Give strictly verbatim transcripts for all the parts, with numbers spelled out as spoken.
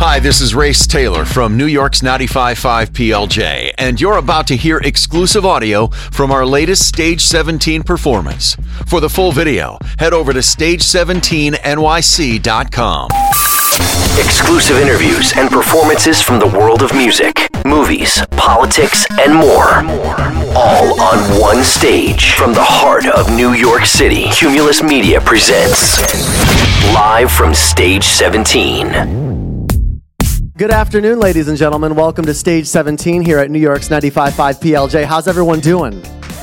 Hi, this is Race Taylor from New York's ninety-five point five P L J, and you're about to hear exclusive audio from our latest Stage seventeen performance. For the full video, head over to stage seventeen N Y C dot com. Exclusive interviews and performances from the world of music, movies, politics, and more. All on one stage from the heart of New York City. Cumulus Media presents Live from Stage seventeen. Good afternoon, ladies and gentlemen. Welcome to Stage seventeen here at New York's ninety-five point five P L J. How's everyone doing?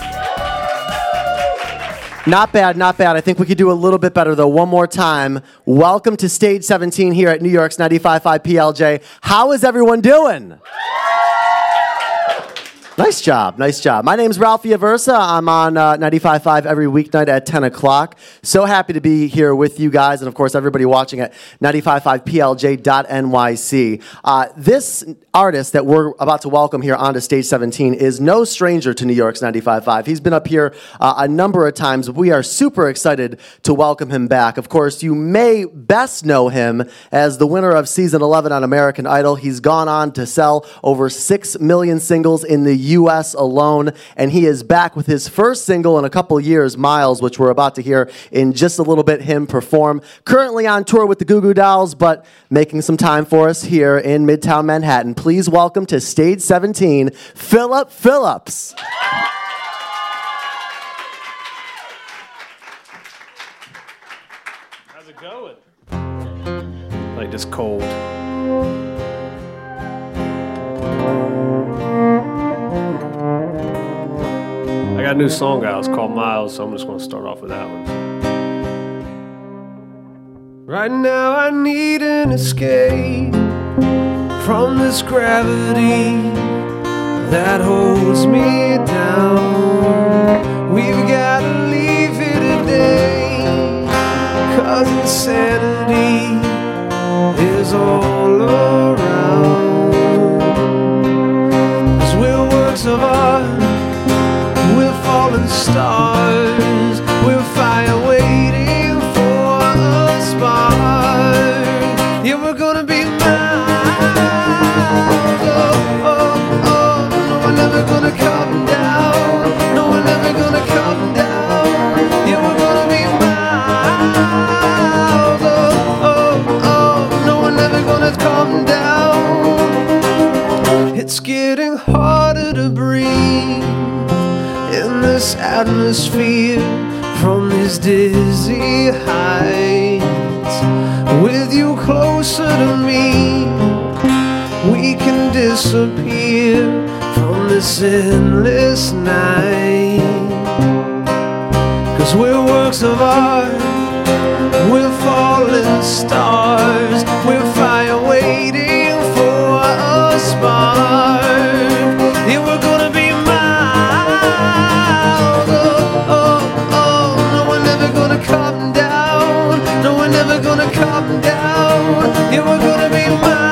Not bad, not bad. I think we could do a little bit better, though. One more time. Welcome to Stage seventeen here at New York's ninety-five point five P L J. How is everyone doing? Nice job, nice job. My name's Ralphie Aversa. I'm on uh, ninety-five point five every weeknight at ten o'clock. So happy to be here with you guys, and of course everybody watching at ninety-five point five P L J dot N Y C. Uh, this artist that we're about to welcome here onto Stage seventeen is no stranger to New York's ninety-five point five. He's been up here uh, a number of times. We are super excited to welcome him back. Of course, you may best know him as the winner of Season eleven on American Idol. He's gone on to sell over six million singles in the U S alone, and he is back with his first single in a couple years, Miles, which we're about to hear in just a little bit him perform. Currently on tour with the Goo Goo Dolls, but making some time for us here in Midtown Manhattan. Please welcome to Stage seventeen, Philip Phillips. How's it going? Like this cold. I got a new song out. It's called Miles, so I'm just going to start off with that one. Right now I need an escape from this gravity that holds me down. We've got to leave here today, 'cause insanity is all around. 'Cause we're works of art, we're falling stars, we're fire waiting for a spark. Yeah, we're gonna be miles. Oh, oh, oh, no, we're never gonna come down. No, we're never gonna come down. Yeah, we're gonna be miles. Oh, oh, oh, no, we're never gonna come down. It's getting harder to breathe in this atmosphere from these dizzy heights. With you closer to me, we can disappear from this endless night. 'Cause we're works of art, we're falling stars, we're fire waiting for a spark. Yeah, we're gonna be come down, no, we're never gonna come down. Yeah, we're gonna be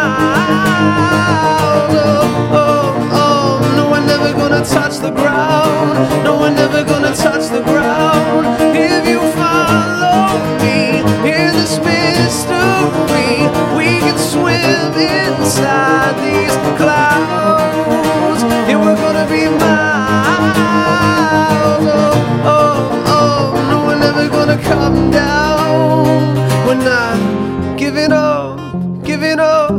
miles. Oh, oh, oh, no, we're never gonna touch the ground. No, we're never gonna touch the ground. If you follow me in this mystery, we can swim inside these clouds. Yeah, we're gonna be miles. Oh, oh, oh, no, we're never gonna come down. We're not giving up, giving up.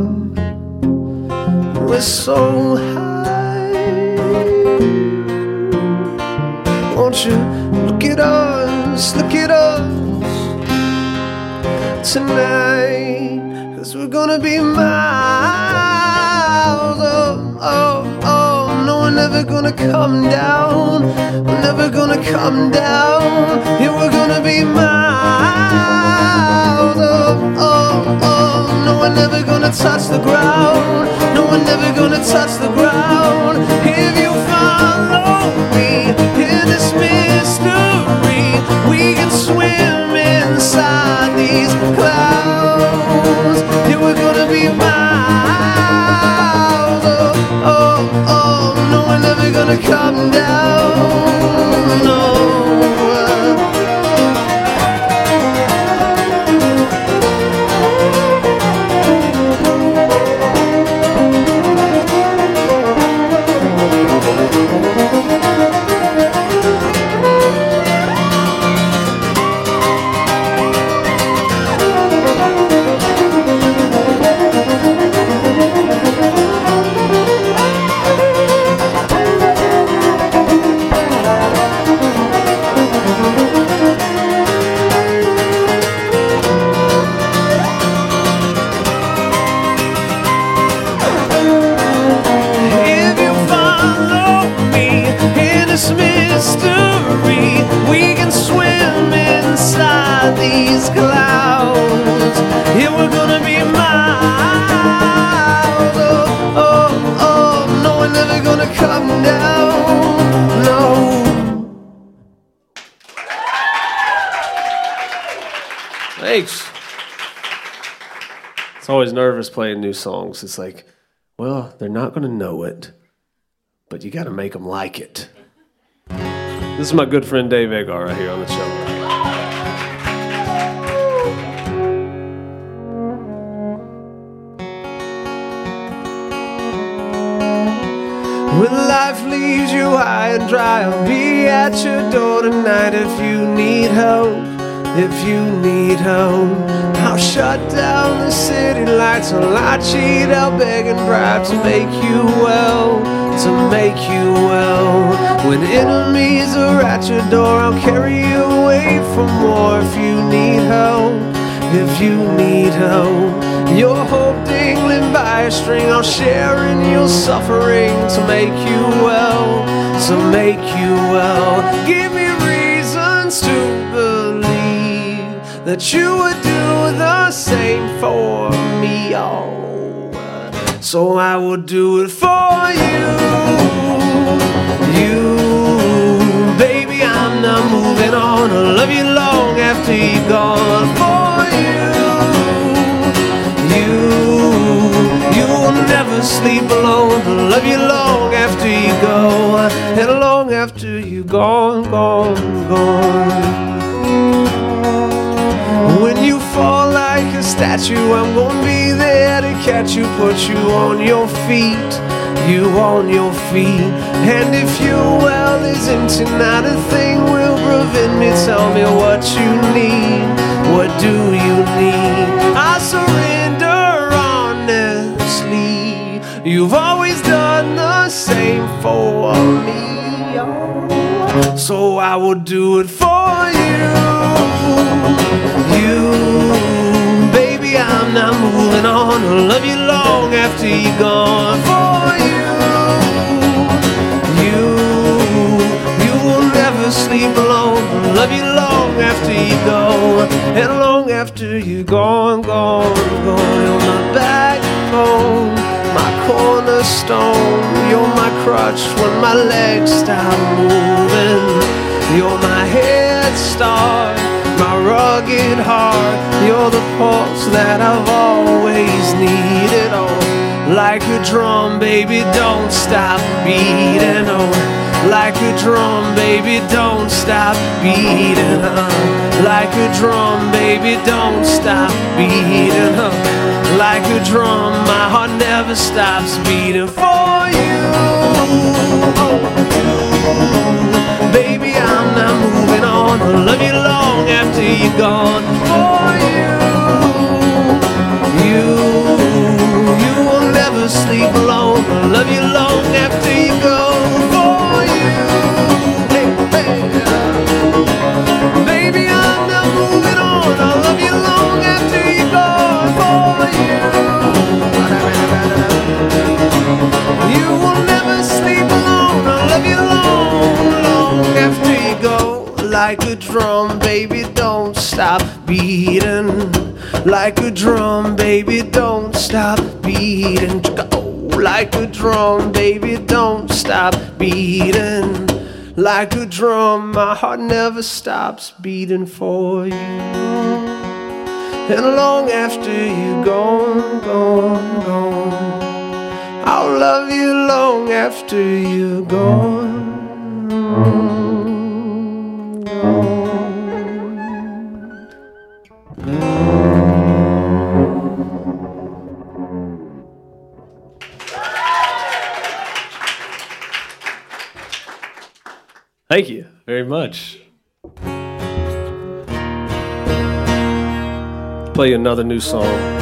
We're so high. Won't you look at us, look at us tonight? 'Cause we're gonna be miles. Oh, oh, oh, no, we're never gonna come down. We're never gonna come down. Yeah, we're gonna be miles. Oh, oh, oh, no, we're never gonna touch the ground. No, we're never gonna touch the ground. If you follow me in this mystery, we can swim inside these clouds. Yeah, we're gonna be miles. Oh, oh, oh, no, we're never gonna come down. No. always nervous playing new songs. It's like, well, they're not going to know it, but you got to make them like it. This is my good friend Dave Agar right here on the show. When life leaves you high and dry, I'll be at your door tonight if you need help. If you need help, I'll shut down the city lights. I'll lie, cheat, I'll beg and bribe to make you well, to make you well. When enemies are at your door, I'll carry you away from war. If you need help, if you need help, your hope dangling by a string, I'll share in your suffering to make you well, to make you well. Give me reasons to believe that you would do the same for me, oh. So I will do it for you, you, baby, I'm not moving on. I'll love you long after you're gone. For you, you, you will never sleep alone. I'll love you long after you go, and long after you're gone, gone, gone. When you fall like a statue, I'm gonna be there to catch you, put you on your feet, you on your feet. And if your well is empty, not a thing will prevent me. Tell me what you need, what do you need? I surrender honestly. You've always done the same for me, oh. So I will do it for you. You, baby, I'm not moving on. I'll love you long after you're gone. For you, you, you will never sleep alone. I'll love you long after you go, and long after you're gone, gone, gone. You're my backbone, my cornerstone. You're my crutch when my legs stop moving. You're my head start, my rugged heart. You're the pulse that I've always needed. Oh, like a drum, baby, don't stop beating. Oh, like a drum, baby, don't stop beating. Oh, like a drum, baby, don't stop beating. Oh, like a drum, my heart never stops beating for you. Oh, baby, I'm not moving on. I'll love you long after you're gone. For you, you, you will never sleep alone. I'll love you long after you go. For you, hey, hey. Baby, I'm not moving on. I'll love you long after you're gone. For you, you will never sleep alone. I'll love you long, long after you go. Like a drum, baby, don't stop beating. Like a drum, baby, don't stop beating. Oh, like a drum, baby, don't stop beating. Like a drum, my heart never stops beating for you. And long after you're gone, gone, gone, I'll love you long after you're gone, gone. Thank you very much. Play another new song.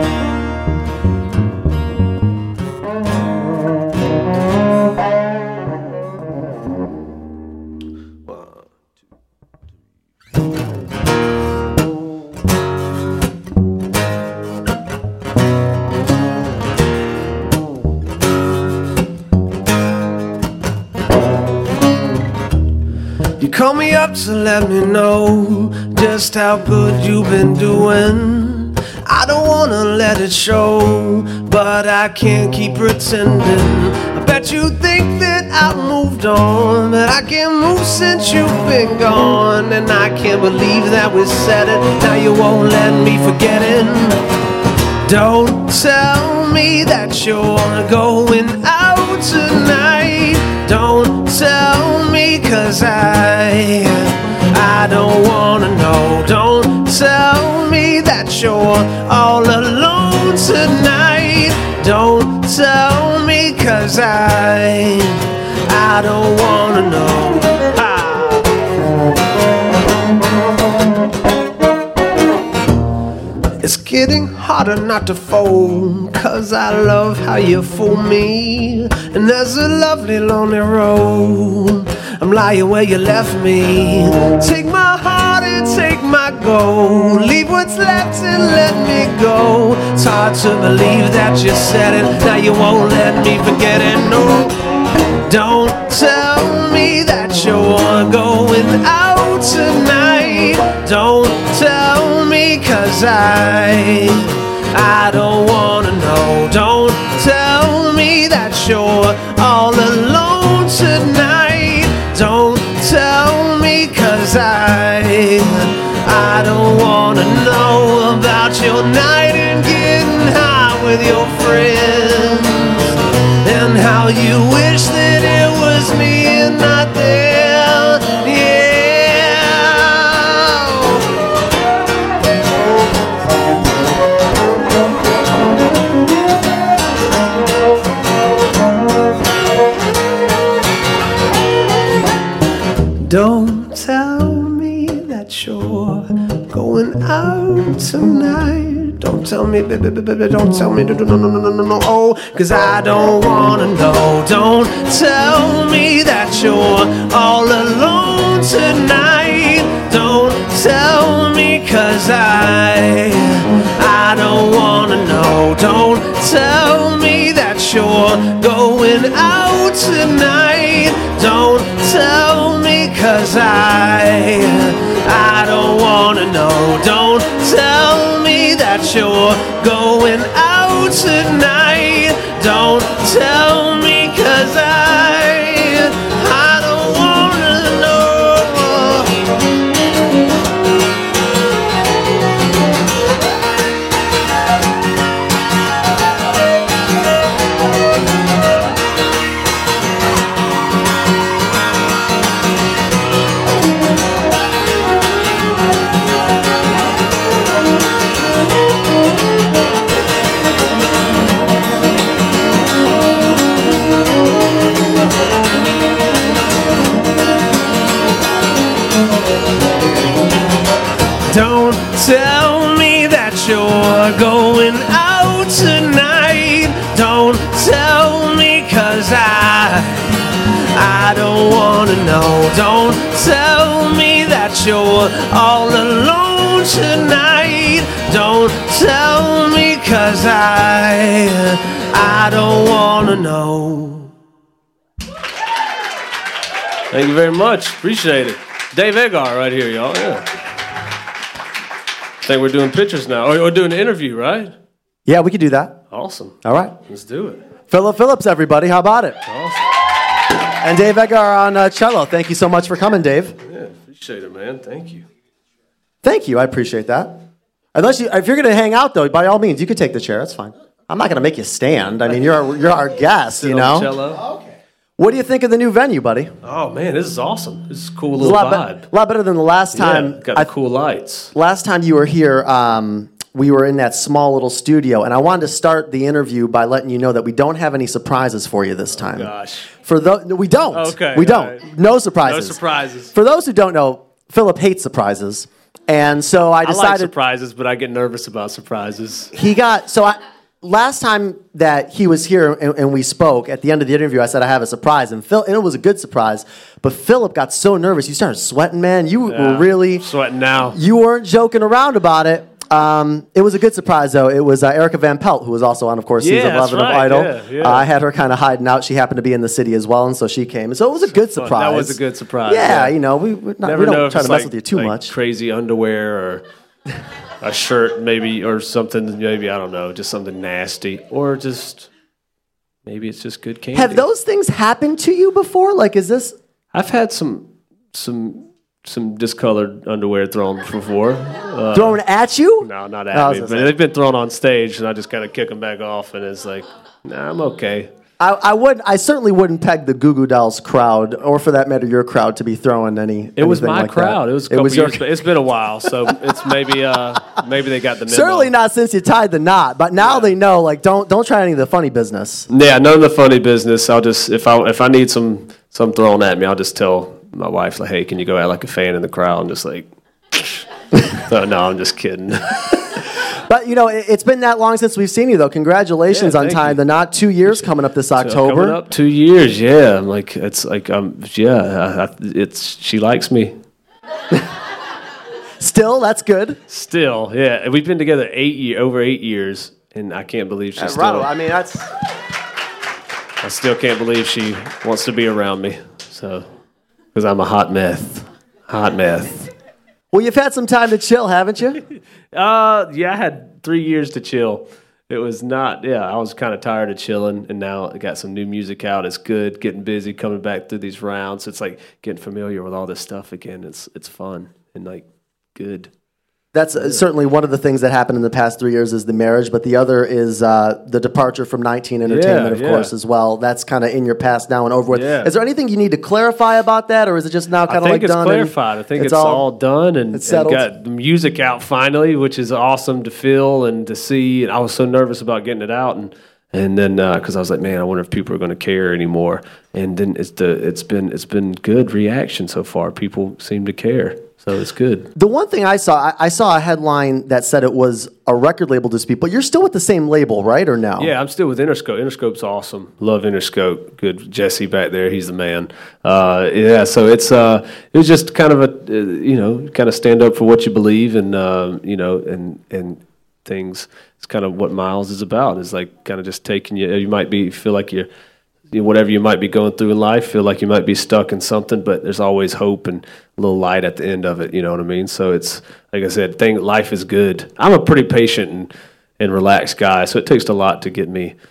Call me up to let me know just how good you've been doing. I don't wanna let it show, but I can't keep pretending. I bet you think that I've moved on, but I can't move since you've been gone. And I can't believe that we said it, now you won't let me forget it. Don't tell me that you're going out tonight. Don't tell me, cause I, I don't wanna know. Don't tell me that you're all alone tonight. Don't tell me, cause I, I don't wanna know. Ah. It's getting harder not to fold, cause I love how you fool me. And there's a lovely lonely road, I'm lying where you left me. Take my heart and take my gold, leave what's left and let me go. It's hard to believe that you said it, now you won't let me forget it, no. Don't tell me that you're going out tonight. Don't tell me, cause I, I don't wanna know. Don't tell me that you're all alone tonight. Don't tell me, cause I, I don't wanna know about your night and getting high with your friends, and how you wish that it was me and not them. Yeah. Don't tell me that you're going out tonight. Don't tell me, baby, baby, don't tell me, no, no, no, no, no, no, no, oh, cause I don't wanna know. Don't tell me that you're all alone tonight. Don't tell me, cause I, I don't wanna know. Don't tell me that you're going out tonight. Don't tell me, cause I, I don't wanna know. Don't tell me that you're going out tonight. Don't tell me, cause I, I don't wanna know. Don't tell me that you're going out tonight. Don't tell me, cause I, I don't wanna know. Don't tell me that you're all alone tonight. Don't tell me, cause I, I don't wanna know. Thank you very much. Appreciate it. Dave Egar right here, y'all. Yeah. I think we're doing pictures now. Or we're doing an interview, right? Yeah, we could do that. Awesome. All right. Let's do it. Philip Phillips, everybody. How about it? Awesome. And Dave Egar on uh, cello. Thank you so much for coming, Dave. Yeah, appreciate it, man. Thank you. Thank you. I appreciate that. Unless you, if you're going to hang out, though, by all means, you could take the chair. That's fine. I'm not going to make you stand. I mean, you're our, you're our guest, you know. Cello. What do you think of the new venue, buddy? Oh man, this is awesome. This is a cool It's little a lot, vibe. be- lot better than the last time. Yeah, got the I- cool lights. Last time you were here, um, we were in that small little studio, and I wanted to start the interview by letting you know that we don't have any surprises for you this time. Gosh. For the, no, we don't. Okay, we don't. all right. No surprises. No surprises. For those who don't know, Philip hates surprises, and so I I like decided surprises, but I get nervous about surprises. he got. So I, last time that he was here and, and we spoke at the end of the interview, I said I have a surprise, and Phil, and it was a good surprise. But Philip got so nervous, you started sweating, man. You Yeah, were really I'm sweating now. You weren't joking around about it. Um, it was a good surprise, though. It was uh, Erica Van Pelt, who was also on, of course, Yeah, season that's eleven of right. Idol. Yeah, yeah. Uh, I had her kind of hiding out. She happened to be in the city as well, and so she came. So it was a good fun. surprise. That was a good surprise, Yeah, yeah. you know, we, we're not, Never we don't know if try it's to mess like, with you too like much. crazy underwear or a shirt, maybe, or something. Maybe I don't know, just something nasty, or just maybe it's just good candy. Have those things happened to you before? Like, is this? I've had some some some discolored underwear thrown before. Uh, Thrown at you? No, not I at was me. gonna But say. they've been thrown on stage, and I just kind of kick them back off, and it's like, nah, I'm okay. I, I would. I certainly wouldn't peg the Goo Goo Dolls crowd, or for that matter, your crowd, to be throwing any. It was anything my like crowd. That. It was a couple was your- years, but it's been a while, so it's maybe uh, maybe they got the memo. Certainly not since you tied the knot, but now Yeah. they know. Like, don't don't try any of the funny business. Yeah, none of the funny business. I'll just if I if I need some some thrown at me, I'll just tell my wife like, hey, can you go act like a fan in the crowd and just like. no, no, I'm just kidding. But you know, it, it's been that long since we've seen you, though. Congratulations Yeah, on thank tying you. the knot. Two years coming up this October. Coming up two years, yeah. I'm like, it's like, um, yeah, I, I, it's she likes me Still, that's good. still. Yeah, we've been together eight year over eight years, and I can't believe she's still. Right. I mean, that's. I still can't believe she wants to be around me. So, because I'm a hot meth, hot meth. Well, you've had some time to chill, haven't you? Uh, yeah, I had three years to chill. It was not, yeah, I was kind of tired of chilling, and now I got some new music out. It's good, getting busy, coming back through these rounds. It's like getting familiar with all this stuff again. It's it's fun and like good. That's uh, certainly one of the things that happened in the past three years is the marriage, but the other is uh, the departure from nineteen Entertainment, Yeah, of yeah. course, as well. That's kind of in your past now and over with. Yeah. Is there anything you need to clarify about that, or is it just now I kind of think like it's done? and clarified. I think it's, all, done and, it's and settled? got the music out finally, which is awesome to feel and to see. And I was so nervous about getting it out, and and then because I was like, man, I wonder if people are going to care anymore. And then it's the it's been it's been good reaction so far. People seem to care, so it's good. The one thing I saw, I, I saw a headline that said it was a record label dispute, but you're still with the same label, right, or no? Yeah, I'm still with Interscope. Interscope's awesome. Love Interscope. Good Jesse back there. He's the man. Uh, yeah, so it's uh, it was just kind of a uh, you know kind of stand up for what you believe and uh, you know and and things. It's kind of what Miles is about. Is like kind of just taking you. You might be feel like you're. You know, whatever you might be going through in life, feel like you might be stuck in something, but there's always hope and a little light at the end of it. You know what I mean? So it's like I said, thing life is good. I'm a pretty patient and, and relaxed guy, so it takes a lot to get me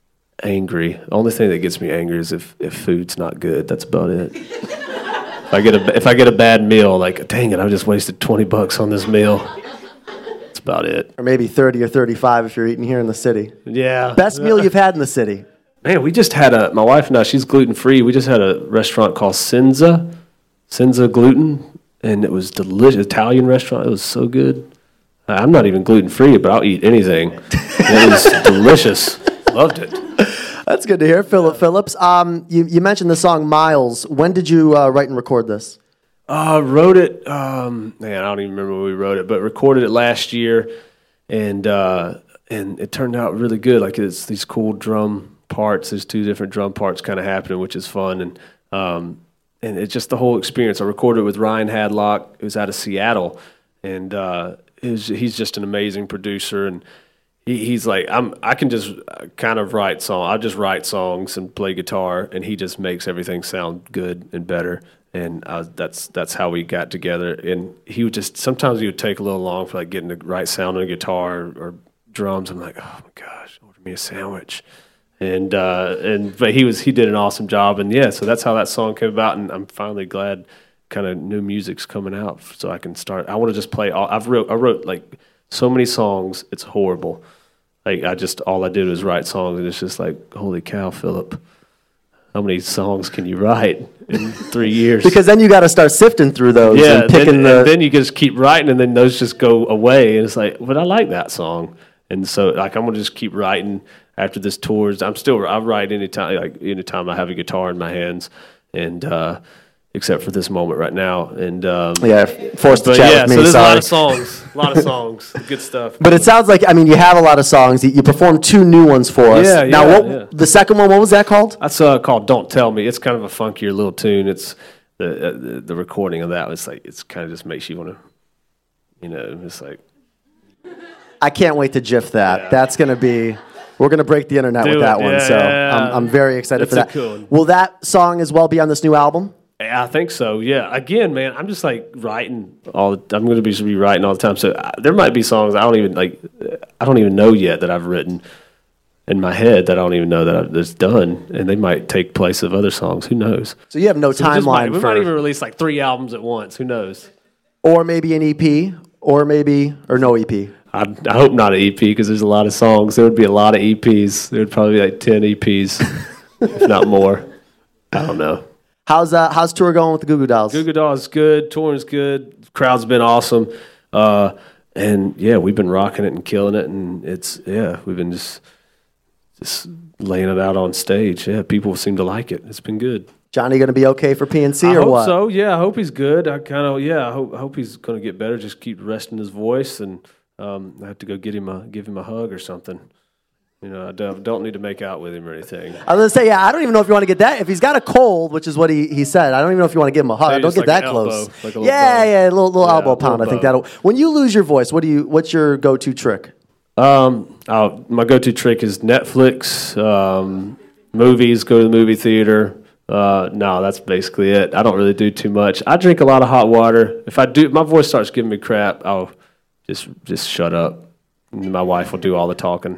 angry. The only thing that gets me angry is if, if food's not good. That's about it. if I get a if I get a bad meal, like dang it, I just wasted twenty bucks on this meal. That's about it. Or maybe thirty or thirty-five if you're eating here in the city. Yeah. Best meal you've had in the city? Man, we just had a, my wife and I, she's gluten free. We just had a restaurant called Senza, Senza Gluten, and it was delicious. Italian restaurant. It was so good. I'm not even gluten free, but I'll eat anything. It was delicious. Loved it. That's good to hear. Philip Phillips. Um, you, you mentioned the song Miles. When did you uh, write and record this? Uh, wrote it, um, man, I don't even remember when we wrote it, but recorded it last year, and uh, and it turned out really good. Like it's these cool drum parts. There's two different drum parts kind of happening, which is fun, and um, and it's just the whole experience. I recorded it with Ryan Hadlock. It was out of Seattle, and uh, it was, he's just an amazing producer, and he, he's like I'm. I can just kind of write song. I just write songs and play guitar, and he just makes everything sound good and better. And uh, that's that's how we got together. And he would just sometimes he would take a little long for like getting the right sound on a guitar or, or drums. I'm like, oh my gosh, order me a sandwich. And uh, and but he was he did an awesome job, and yeah, so that's how that song came about, and I'm finally glad kind of new music's coming out, so I can start. I want to just play. All, I've wrote I wrote like so many songs, it's horrible. Like I just all I did was write songs, and it's just like holy cow, Philip, how many songs can you write in three years? Because then you got to start sifting through those yeah, and picking then, the. and then you just keep writing, and then those just go away, and it's like, but I like that song, and so like I'm gonna just keep writing. After this tours, I'm still I write anytime like anytime I have a guitar in my hands, and uh, except for this moment right now, and um, yeah, forced to but chat yeah, with me. so there's sorry. a lot of songs, a lot of songs, good stuff. But it sounds like I mean you have a lot of songs. You, you performed two new ones for us. Yeah, now, yeah, what yeah. the second one? What was that called? That's uh, called "Don't Tell Me." It's kind of a funkier little tune. It's the uh, the, the recording of that. It's like it's kind of just makes you want to, you know, it's like I can't wait to GIF that. Yeah. That's going to be. We're going to break the internet Do with that it. one, Yeah, so yeah, yeah. I'm, I'm very excited It's for a that. cool one. Will that song as well be on this new album? I think so. Yeah. Again, man, I'm just like writing all. The, I'm going to be just rewriting all the time. So uh, there might be songs I don't even like. I don't even know yet that I've written. in my head that I don't even know that I've, that's done, and they might take place of other songs. Who knows? So you have no So we just might, timeline we for, might even release like three albums at once. Who knows? or maybe an E P, or maybe or no E P. I, I hope not an E P because there's a lot of songs. There would be a lot of E Ps. There would probably be like ten E Ps, if not more. I don't know. How's uh, how's tour going with the Goo Goo Dolls? Goo Goo Dolls good. Touring's good. Crowd's been awesome. Uh, and yeah, we've been rocking it and killing it. And it's, yeah, we've been just just laying it out on stage. Yeah, people seem to like it. It's been good. Johnny going to be okay for P N C I or hope what? so. Yeah, I hope he's good. I kind of, yeah, I hope, I hope he's going to get better. Just keep resting his voice. And um, I have to go get him a, give him a hug or something. You know, I don't, don't need to make out with him or anything. I was going to say, yeah, I don't even know if you want to get that. If he's got a cold, which is what he, he said, I don't even know if you want to give him a hug. Maybe Don't just get like that an close. elbow, like a little yeah, bow. yeah, a little, little Yeah, elbow a little pound. I think bow. that'll. When you lose your voice, what do you? What's your go-to trick? Um, oh, my go-to trick is Netflix, um, movies, go to the movie theater. Uh, no, that's basically it. I don't really do too much. I drink a lot of hot water. If I do, my voice starts giving me crap, I'll just just shut up. And my wife will do all the talking.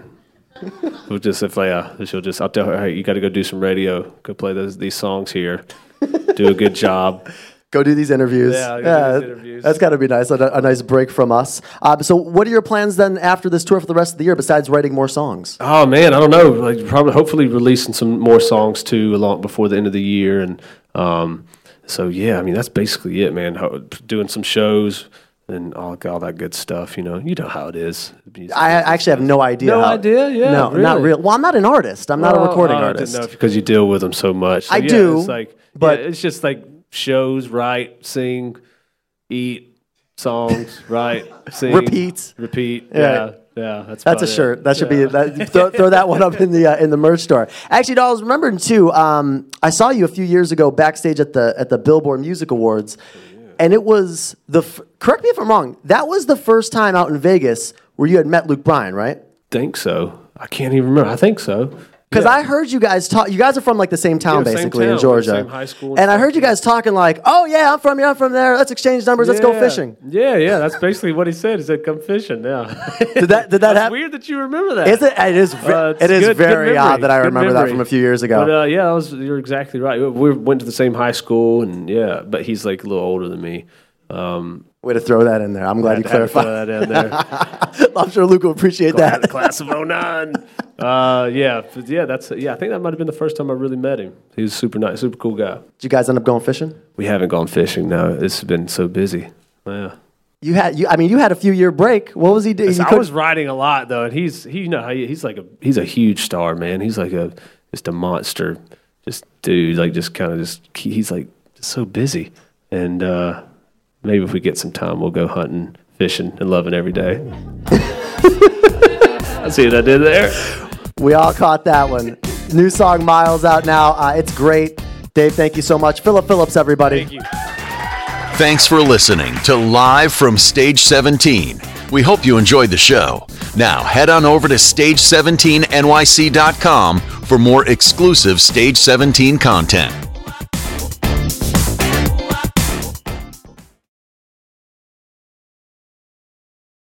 We'll just if I, uh, she'll just I'll tell her, hey, you got to go do some radio. Go play those these songs here. Do a good job. Go do these interviews. Yeah, go do these interviews. That's got to be nice. A, a nice break from us. Uh, so, what are your plans then after this tour for the rest of the year? Besides writing more songs? Oh man, I don't know. Like probably, hopefully, releasing some more songs too, along before the end of the year, and um, so yeah. I mean, that's basically it, man. Ho- doing some shows and all, all that good stuff. You know, you know how it is. I actually have no idea. No how- idea? Yeah, no, not really? real. Well, I'm not an artist. I'm not a Oh, recording oh, I artist. didn't know because you deal with them so much. So, I yeah, do, It's like, but- yeah, it's just like shows, write, sing, eat, songs, write, sing, Repeat. repeat. Yeah. Yeah, yeah. That's That's a about it. shirt. That should Yeah. be that. Throw, throw that one up in the uh, in the merch store. Actually, Dolls, remembering too. Um, I saw you a few years ago backstage at the at the Billboard Music Awards, and it was the. F- correct me if I'm wrong. That was the first time out in Vegas where you had met Luke Bryan, right? Think so. I can't even remember. I think so. Because Yeah. I heard you guys talk. You guys are from like the same town, Yeah, same basically, town. in We're Georgia. same high school and and I stuff, heard you yeah. guys talking like, "Oh yeah, I'm from here. I'm from there. Let's exchange numbers. Let's go Yeah. fishing." Yeah, yeah. That's basically what he said. He said, "Come fishing." Yeah. Did that? Did that That's happen? weird that you remember that. Is it? It is. ve- Uh, it's it is good- good very memory. odd that I Good remember that memory. from a few years ago. But uh, yeah, that was, you're exactly right. We went to the same high school, and yeah, but he's like a little older than me. Um, Way to throw that in there. I'm glad you had to throw clarified. that in there. I'm sure Luke will appreciate Class, that. class of oh nine. Uh, yeah, but yeah. That's yeah. I think that might have been the first time I really met him. He was super nice, super cool guy. Did you guys end up going fishing? We haven't gone fishing now. It's been so busy. Yeah. You had. You. I mean, you had a few year break. What was he doing? So I was writing a lot though, and he's he you know how he, he's like a he's a huge star, man. He's like a just a monster, just dude. Like just kind of just he's like just so busy. And uh, maybe if we get some time, we'll go hunting, fishing, and loving every day. I see what I did there. We all caught that one. New song Miles out now. Uh, it's great. Dave, thank you so much. Philip Phillips, everybody. Thank you. Thanks for listening to Live from Stage seventeen. We hope you enjoyed the show. Now head on over to stage seventeen N Y C dot com for more exclusive Stage seventeen content.